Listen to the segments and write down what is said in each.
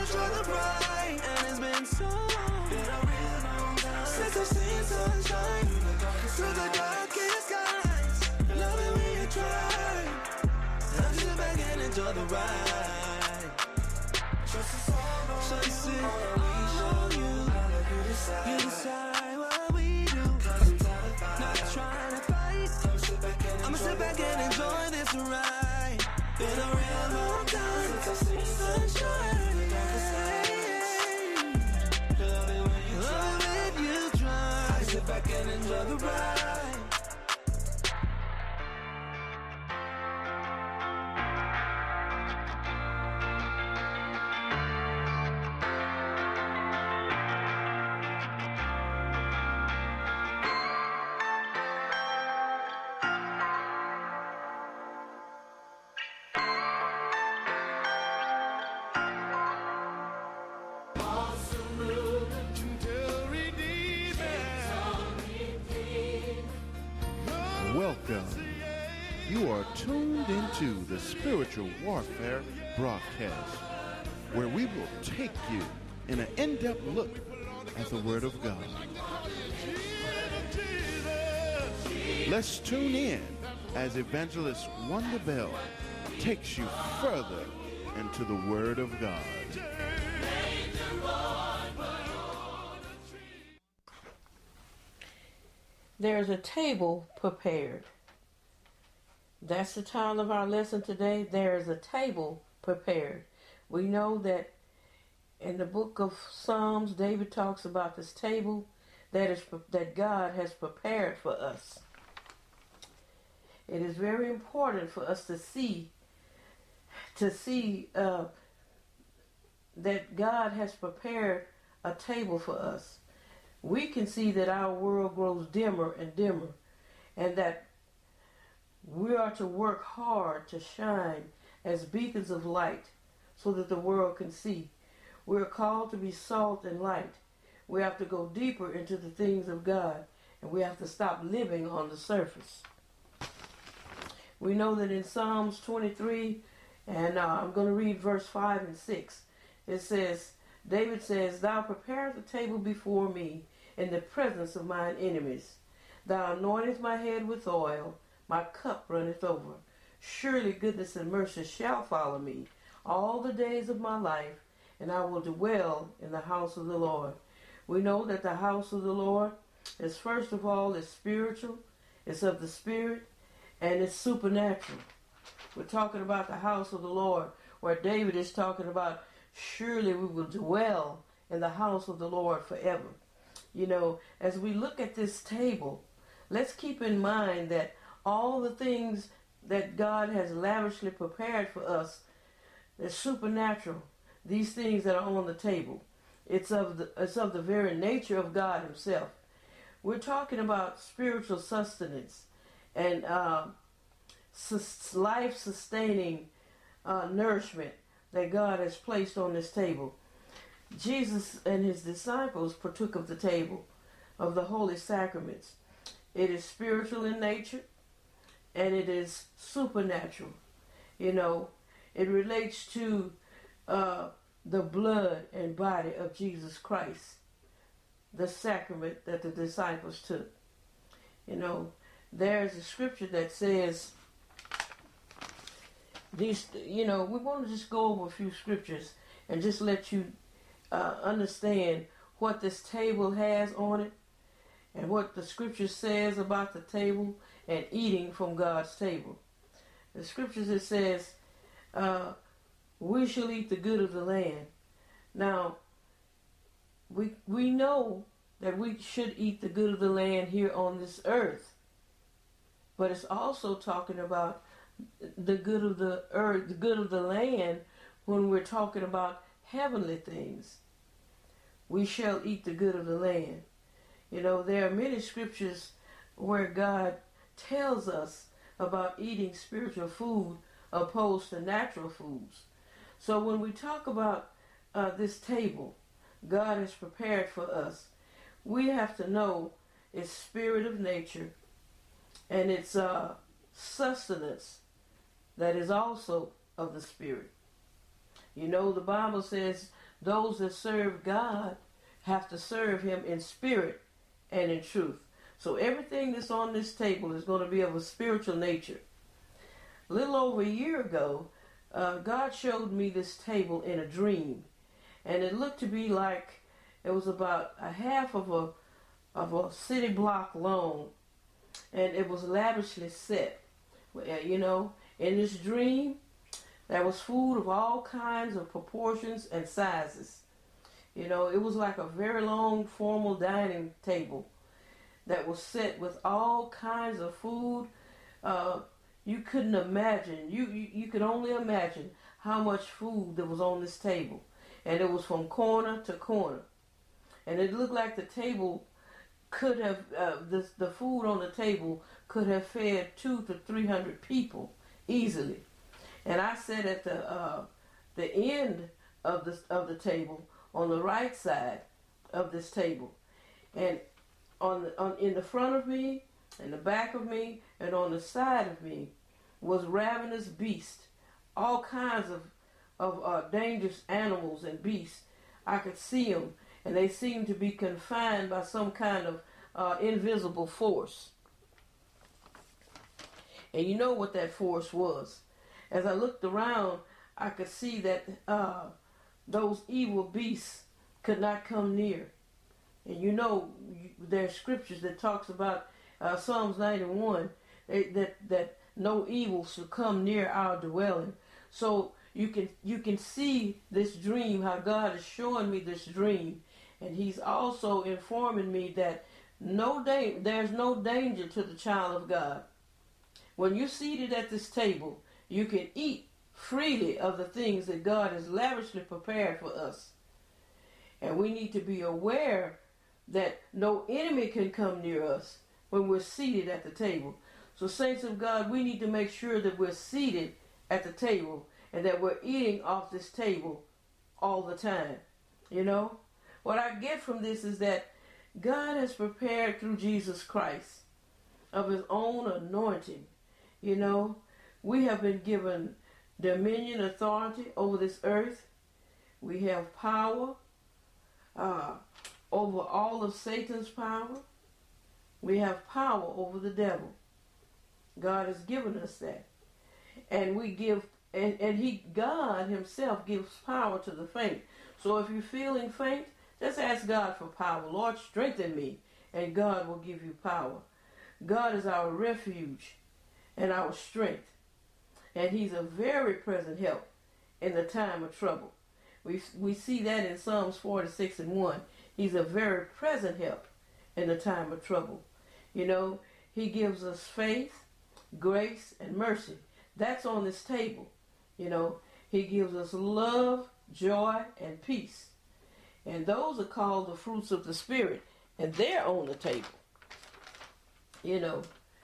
enjoy the ride. And it's been so long, been a real long time since I've seen sunshine through the darkest skies. Love it when you try. Now sit back and enjoy the ride. Trust is all on so you see, all you decide what we do. Not trying to fight. I'ma sit back and enjoy this ride. Been a real long time since I've seen sunshine. Love it when you try. Sit back and enjoy the ride. Welcome. You are tuned into the Spiritual Warfare broadcast, where we will take you in an in-depth look at the Word of God. Let's tune in as Evangelist Wanda Bell takes you further into the Word of God. There's a table prepared. That's the title of our lesson today. There is a table prepared. We know that in the book of Psalms, David talks about this table that God has prepared for us. It is very important for us to see that God has prepared a table for us. We can see that our world grows dimmer and dimmer, and that we are to work hard to shine as beacons of light so that the world can see. We are called to be salt and light. We have to go deeper into the things of God, and we have to stop living on the surface. We know that in Psalms 23, and I'm going to read verse 5 and 6, it says, David says, Thou preparest a table before me in the presence of mine enemies. Thou anointest my head with oil, my cup runneth over. Surely goodness and mercy shall follow me all the days of my life, and I will dwell in the house of the Lord. We know that the house of the Lord is, first of all, is spiritual, it's of the Spirit, and it's supernatural. We're talking about the house of the Lord, where David is talking about, surely we will dwell in the house of the Lord forever. You know, as we look at this table, let's keep in mind that all the things that God has lavishly prepared for us, they're supernatural. These things that are on the table, it's of the very nature of God Himself. We're talking about spiritual sustenance and life-sustaining nourishment that God has placed on this table. Jesus and His disciples partook of the table of the holy sacraments. It is spiritual in nature, and it is supernatural. You know, it relates to the blood and body of Jesus Christ, the sacrament that the disciples took. You know, there's a scripture that says, these, you know, we want to just go over a few scriptures and just let you understand what this table has on it and what the scripture says about the table and eating from God's table. The scriptures, it says, we shall eat the good of the land. Now, we know that we should eat the good of the land here on this earth, but it's also talking about the good of the earth, the good of the land, when we're talking about heavenly things. We shall eat the good of the land. You know, there are many scriptures where God tells us about eating spiritual food opposed to natural foods. So when we talk about this table God has prepared for us, we have to know its spirit of nature and its sustenance that is also of the Spirit. You know, the Bible says those that serve God have to serve him in spirit and in truth. So everything that's on this table is going to be of a spiritual nature. A little over a year ago, God showed me this table in a dream. And it looked to be like it was about a half of a city block long. And it was lavishly set. You know, in this dream, there was food of all kinds of proportions and sizes. You know, it was like a very long formal dining table that was set with all kinds of food. You couldn't imagine. You could only imagine how much food there was on this table. And it was from corner to corner. And it looked like the table could have, the food on the table could have fed 200 to 300 people easily. And I sat at the end of the table on the right side of this table, and in the front of me, in the back of me, and on the side of me was ravenous beasts, all kinds of dangerous animals and beasts. I could see them, and they seemed to be confined by some kind of invisible force. And you know what that force was. As I looked around, I could see that those evil beasts could not come near. And you know, there's scriptures that talks about Psalms 91, that no evil should come near our dwelling. So you can see this dream, how God is showing me this dream, and he's also informing me that there's no danger to the child of God. When you're seated at this table, you can eat freely of the things that God has lavishly prepared for us. And we need to be aware that no enemy can come near us when we're seated at the table. So saints of God, we need to make sure that we're seated at the table and that we're eating off this table all the time. You know, what I get from this is that God has prepared through Jesus Christ of his own anointing. You know, we have been given dominion, authority over this earth. We have power over all of Satan's power. We have power over the devil. God has given us that. And we give, God himself gives power to the faint. So if you're feeling faint, just ask God for power. Lord, strengthen me, and God will give you power. God is our refuge and our strength. And he's a very present help in the time of trouble. We see that in Psalms 46:1. He's a very present help in the time of trouble. You know, he gives us faith, grace, and mercy. That's on this table. You know, he gives us love, joy, and peace. And those are called the fruits of the Spirit, and they're on the table. You know,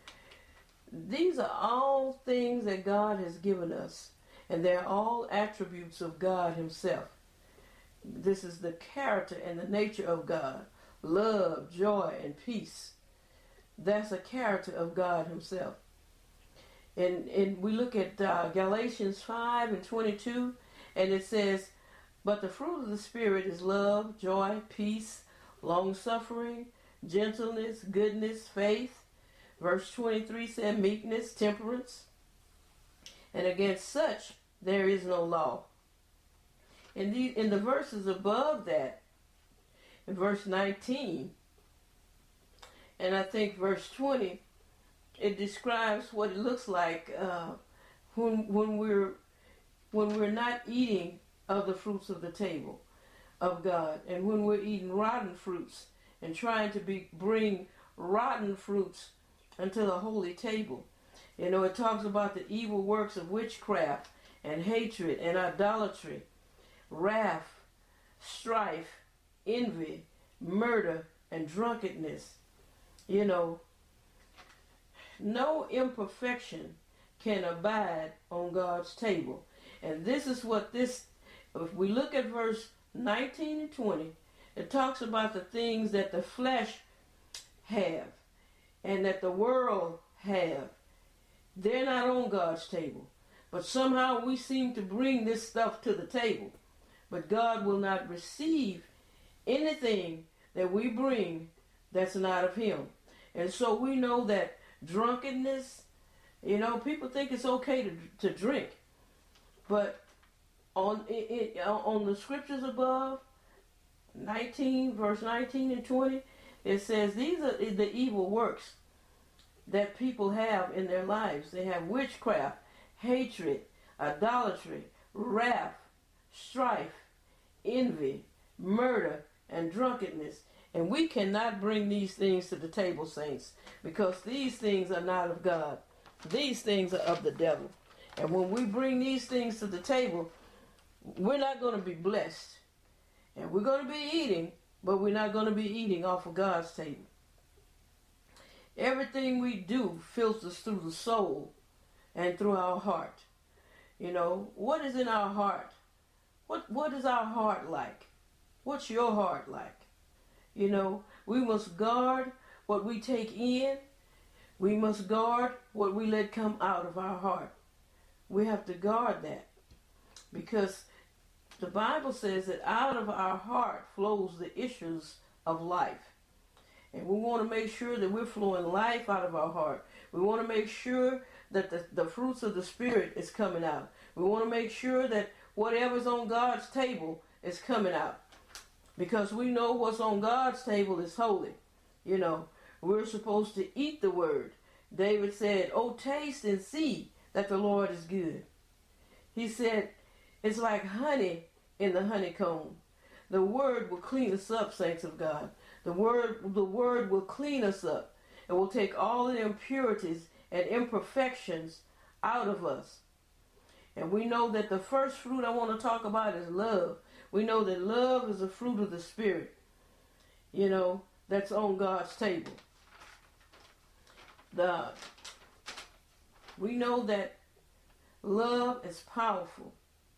these are all things that God has given us, and they're all attributes of God himself. This is the character and the nature of God. Love, joy, and peace. That's a character of God himself. And we look at Galatians 5:22, and it says, but the fruit of the Spirit is love, joy, peace, long-suffering, gentleness, goodness, faith. Verse 23 said meekness, temperance. And against such there is no law. In the verses above that, in verse 19, and I think verse 20, it describes what it looks like when we're not eating of the fruits of the table of God, and when we're eating rotten fruits and trying to bring rotten fruits unto the holy table. You know, it talks about the evil works of witchcraft and hatred and idolatry, wrath, strife, envy, murder, and drunkenness. You know, no imperfection can abide on God's table. And this is what if we look at verse 19 and 20, it talks about the things that the flesh have and that the world have. They're not on God's table. But somehow we seem to bring this stuff to the table. But God will not receive anything that we bring that's not of him. And so we know that drunkenness, people think it's okay to drink. But on the scriptures above, 19, verse 19 and 20, it says these are the evil works that people have in their lives. They have witchcraft, hatred, idolatry, wrath, strife, envy, murder, and drunkenness. And we cannot bring these things to the table, saints, because these things are not of God. These things are of the devil. And when we bring these things to the table, we're not going to be blessed. And we're going to be eating, but we're not going to be eating off of God's table. Everything we do filters through the soul and through our heart. What is in our heart? What is our heart like? What's your heart like? We must guard what we take in. We must guard what we let come out of our heart. We have to guard that, because the Bible says that out of our heart flows the issues of life. And we want to make sure that we're flowing life out of our heart. We want to make sure that the fruits of the Spirit is coming out. We want to make sure that whatever's on God's table is coming out. Because we know what's on God's table is holy. We're supposed to eat the word. David said, "Oh, taste and see that the Lord is good." He said, it's like honey in the honeycomb. The word will clean us up, saints of God. The word will clean us up. It will take all the impurities and imperfections out of us. And we know that the first fruit I want to talk about is love. We know that love is a fruit of the Spirit, that's on God's table. We know that love is powerful.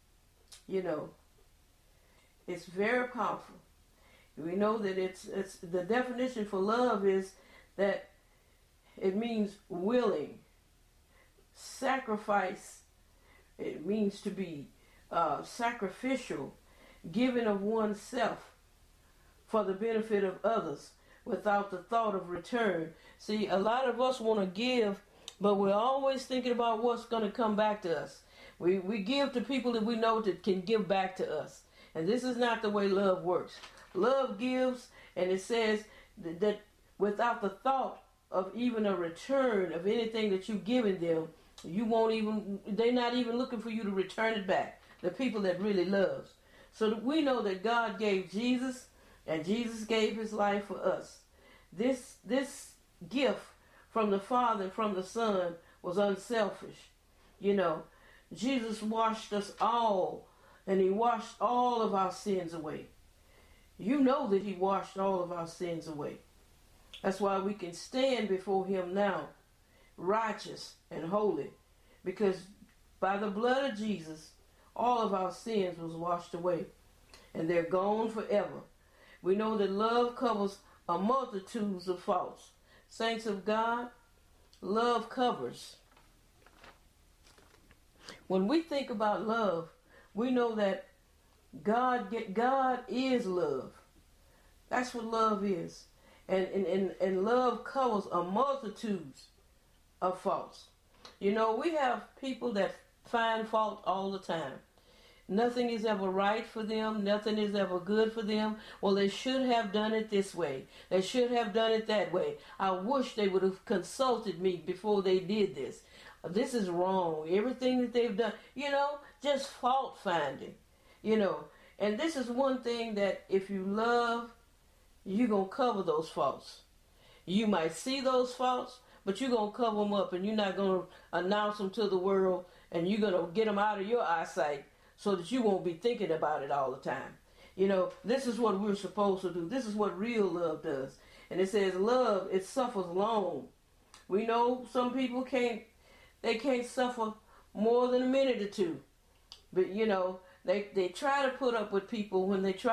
It's very powerful. We know that it's the definition for love is that it means willing, sacrifice. It means to be sacrificial, giving of oneself for the benefit of others without the thought of return. See, a lot of us want to give, but we're always thinking about what's going to come back to us. We give to people that we know that can give back to us. And this is not the way love works. Love gives, and it says that without the thought of even a return of anything that you've given them, they're not even looking for you to return it back. The people that really loves. So we know that God gave Jesus, and Jesus gave his life for us. This gift from the Father and from the Son was unselfish. Jesus washed us all, and he washed all of our sins away. You know that he washed all of our sins away. That's why we can stand before him now, righteous and holy, because by the blood of Jesus, all of our sins was washed away, and they're gone forever. We know that love covers a multitude of faults. Saints of God, love covers. When we think about love, we know that God is love. That's what love is. And love covers a multitude of faults. We have people that find fault all the time. Nothing is ever right for them. Nothing is ever good for them. Well, they should have done it this way. They should have done it that way. I wish they would have consulted me before they did this. This is wrong. Everything that they've done, just fault finding, And this is one thing that if you love, you're going to cover those faults. You might see those faults, but you're going to cover them up, and you're not going to announce them to the world, and you're going to get them out of your eyesight so that you won't be thinking about it all the time. This is what we're supposed to do. This is what real love does. And it says love, it suffers long. We know some people can't suffer more than a minute or two. But, they try to put up with people when they try